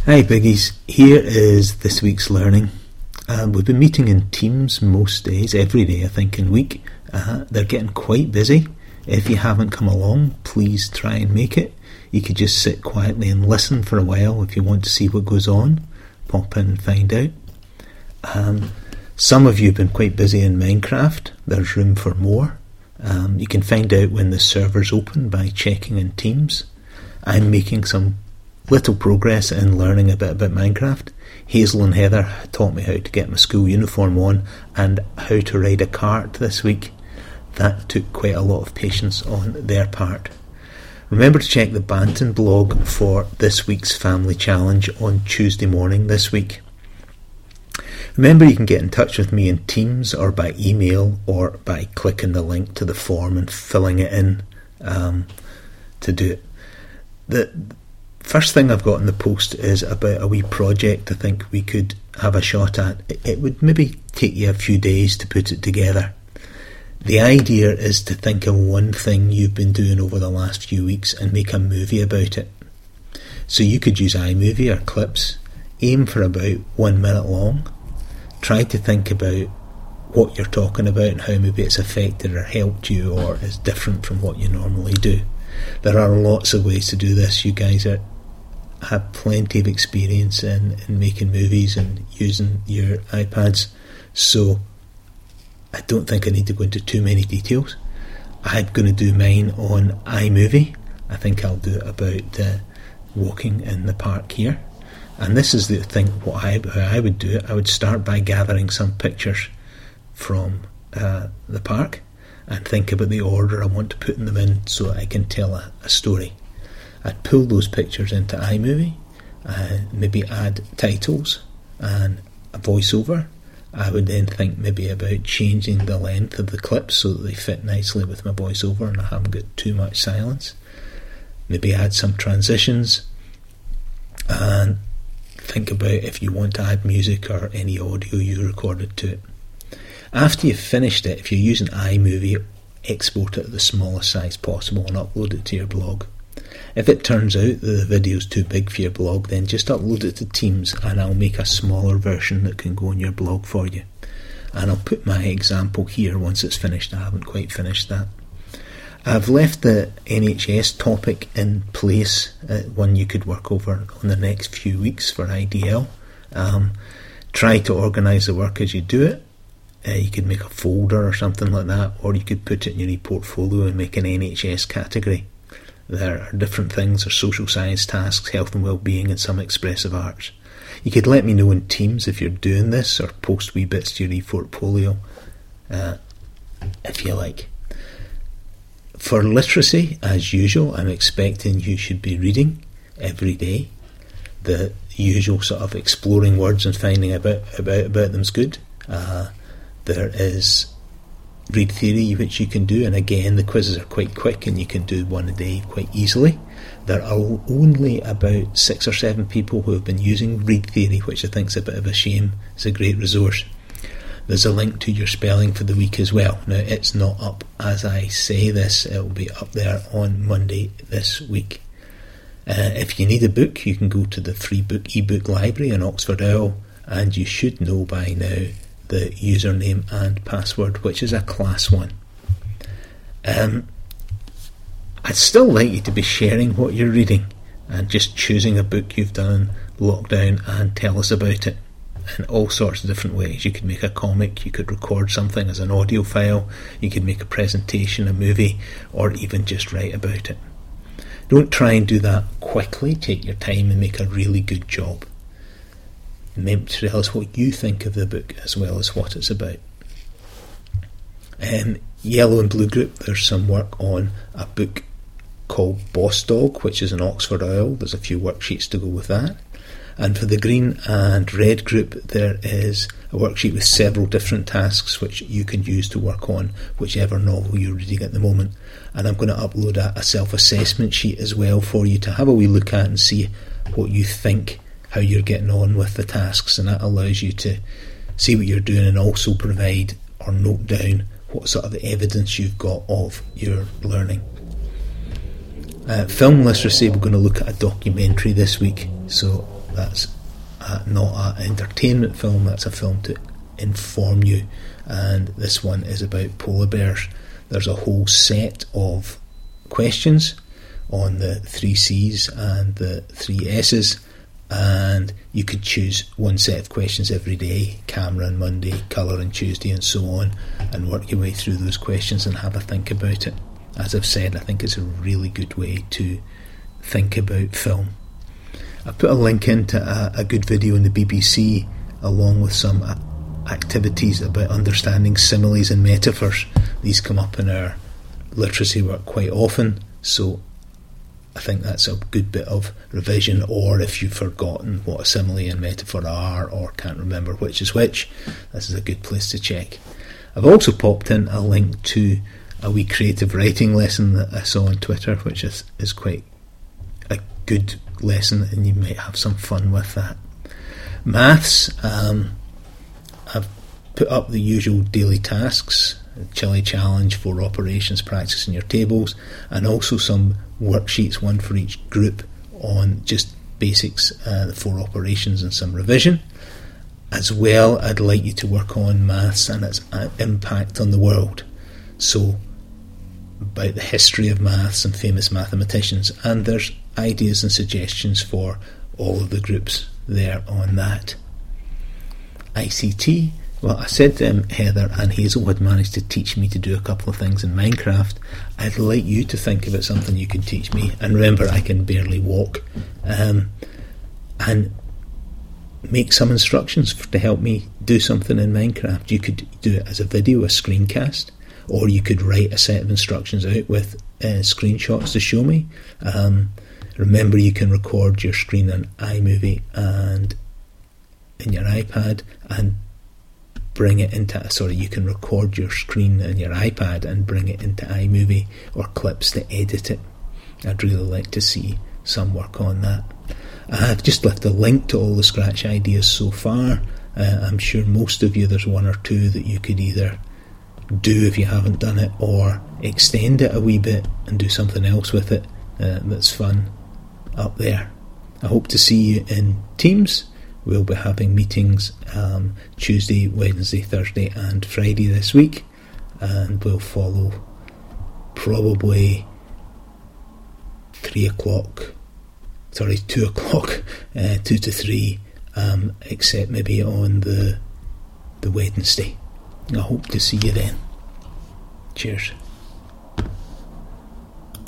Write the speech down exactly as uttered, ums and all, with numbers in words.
Hi Biggies, here is this week's learning. Um, we've been meeting in teams most days, every day I think in week. Uh, they're getting quite busy. If you haven't come along, please try and make it. You could just sit quietly and listen for a while if you want to see what goes on. Pop in and find out. Um, some of you have been quite busy in Minecraft. There's room for more. Um, you can find out when the server's open by checking in Teams. I'm making some little progress in learning a bit about Minecraft. Hazel and Heather taught me how to get my school uniform on and how to ride a cart this week. That took quite a lot of patience on their part. Remember to check the Banton blog for this week's family challenge on Tuesday morning this week. Remember you can get in touch with me in Teams or by email or by clicking the link to the form and filling it in um, to do it. The first thing I've got in the post is about a wee project I think we could have a shot at. It would maybe take you a few days to put it together. The idea is to think of one thing you've been doing over the last few weeks and make a movie about it. So you could use iMovie or clips, aim for about one minute long, try to think about what you're talking about and how maybe it's affected or helped you or is different from what you normally do. There are lots of ways to do this. You guys are have plenty of experience in, in making movies and using your iPads, so I don't think I need to go into too many details. I'm going to do mine on iMovie. I think I'll do it about uh, walking in the park here, and this is the thing what I, how I would do it. I would start by gathering some pictures from uh, the park and think about the order I want to put them in so I can tell a, a story. I'd pull those pictures into iMovie and maybe add titles and a voiceover. I would then think maybe about changing the length of the clips so that they fit nicely with my voiceover and I haven't got too much silence. Maybe add some transitions and think about if you want to add music or any audio you recorded to it. After you've finished it, if you're using iMovie, export it at the smallest size possible and upload it to your blog. If it turns out that the video's too big for your blog, then just upload it to Teams and I'll make a smaller version that can go on your blog for you. And I'll put my example here once it's finished. I haven't quite finished that. I've left the N H S topic in place, uh, one you could work over on the next few weeks for I D L. Um, try to organise the work as you do it. Uh, you could make a folder or something like that, or you could put it in your e-portfolio and make an N H S category. There are different things, there's social science tasks, health and well-being and some expressive arts. You could let me know in Teams if you're doing this or post wee bits to your e-portfolio uh, if you like. For literacy, as usual, I'm expecting you should be reading every day. The usual sort of exploring words and finding about about, about them's good. Uh, there is read theory which you can do, and again the quizzes are quite quick and you can do one a day quite easily. There are only about six or seven people who have been using read theory, which I think is a bit of a shame. It's a great resource. There's a link to your spelling for the week as well. Now it's not up as I say this, it will be up there on Monday this week. Uh, if you need a book, you can go to the free book ebook library in Oxford Owl, and you should know by now the username and password, which is a class one. Um, I'd still like you to be sharing what you're reading and just choosing a book you've done in lockdown and tell us about it in all sorts of different ways. You could make a comic, you could record something as an audio file, you could make a presentation, a movie, or even just write about it. Don't try and do that quickly. Take your time and make a really good job. Remember to tell us what you think of the book as well as what it's about. Um, Yellow and Blue Group, there's some work on a book called Boss Dog, which is an Oxford Owl. There's a few worksheets to go with that. And for the Green and Red Group, there is a worksheet with several different tasks which you can use to work on whichever novel you're reading at the moment. And I'm going to upload a, a self-assessment sheet as well for you to have a wee look at and see what you think, how you're getting on with the tasks, and that allows you to see what you're doing and also provide or note down what sort of evidence you've got of your learning. Uh, film literacy, we're going to look at a documentary this week, so that's uh, not an entertainment film, that's a film to inform you. And this one is about polar bears. There's a whole set of questions on the three C's and the three S's, and you could choose one set of questions every day, camera on Monday, colour on Tuesday, and so on, and work your way through those questions and have a think about it. As I've said, I think it's a really good way to think about film. I've put a link into a, a good video on the B B C, along with some uh, activities about understanding similes and metaphors. These come up in our literacy work quite often, so I think that's a good bit of revision. Or if you've forgotten what a simile and metaphor are, or can't remember which is which, this is a good place to check. I've also popped in a link to a wee creative writing lesson that I saw on Twitter, which is, is quite a good lesson, and you might have some fun with that. Maths, um, I've put up the usual daily tasks, Chili challenge, four operations, practice in your tables, and also some worksheets, one for each group, on just basics, uh, the four operations and some revision. As well, I'd like you to work on maths and its impact on the world. So, about the history of maths and famous mathematicians, and there's ideas and suggestions for all of the groups there on that. I C T, well, I said um, Heather and Hazel had managed to teach me to do a couple of things in Minecraft. I'd like you to think about something you can teach me, and remember, I can barely walk, um, and make some instructions for, to help me do something in Minecraft. You could do it as a video, a screencast, or you could write a set of instructions out with uh, screenshots to show me. Um, remember, you can record your screen in iMovie and in your iPad and bring it into, sorry, you can record your screen in your iPad and bring it into iMovie or Clips to edit it. I'd really like to see some work on that. I've just left a link to all the Scratch ideas so far. Uh, I'm sure most of you, there's one or two that you could either do if you haven't done it, or extend it a wee bit and do something else with it uh, that's fun up there. I hope to see you in Teams. We'll be having meetings um, Tuesday, Wednesday, Thursday and Friday this week, and we'll follow probably three o'clock sorry two o'clock uh, two to three, um, except maybe on the the Wednesday. I hope to see you then. Cheers.